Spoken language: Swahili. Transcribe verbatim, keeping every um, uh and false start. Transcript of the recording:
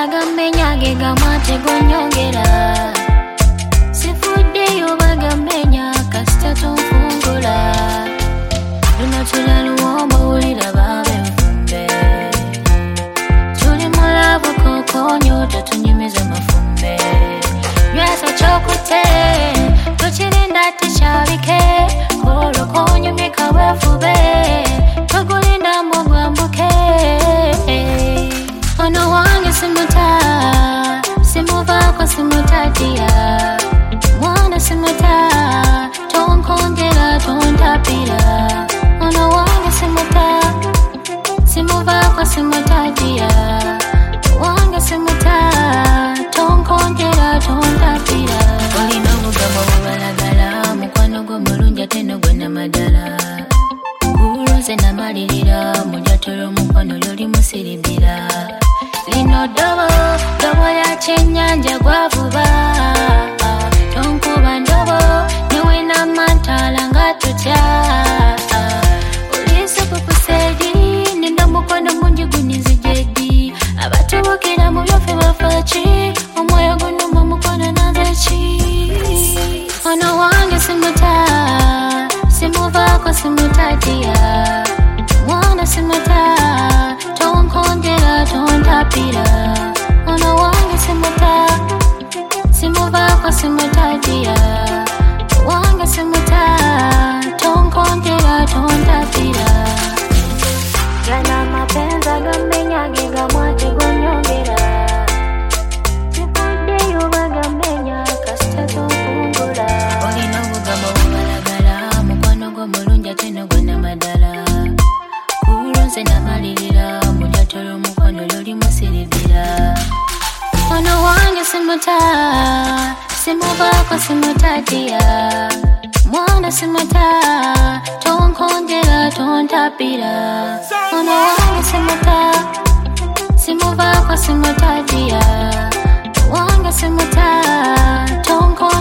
bagamenya gega mate gonyongera sifuddeyo bagamenya kasita tonfungula luno tulaluwombo ulira babenfumbe tuli mulavu kokonyo tatunyumiza mafumbe nywesa chokute tuchirinda tichabike kolo konyumika wefube tugulinda mugwambuke ono wange simuta simuvako simutatia mwana simuta tonkongera tontapira ono wange simuta simuvako simutatia wange simuta tonkongera tontapira olina obugabo bubalagala mukwano gw'omulungi ate nogwena madala kuloze namalirira mujatolo mukwano lyoli musiribira lino dobo dobo ya chenyanja gwavuba tonkuba ndobo niwena mantala nga tutya olise kukusedi nina mukwano mungi gunizijedi abatubukira mu byofe bafachi omwoyo gunuma mukwano nazeki ono wange simuta simuvako simutatia mwana simuta tonkongera tontapira ono wange simuta simuvako simutatia wange simuta tonkongera tontapira gana mapenza gamenya gega mwate gonyongera sifuddeyo bagamenya kasita tonfungula olina obugamo bubalagala mukwano gw'omulungi ate nogwena madala kulonze namalirira mujatolo mukwano lyoli musiribira ono wange simuta simuvako simutatia mwana simuta tonkongera tontapira ono wange simuta simuvako simutatia wange simuta tonkongera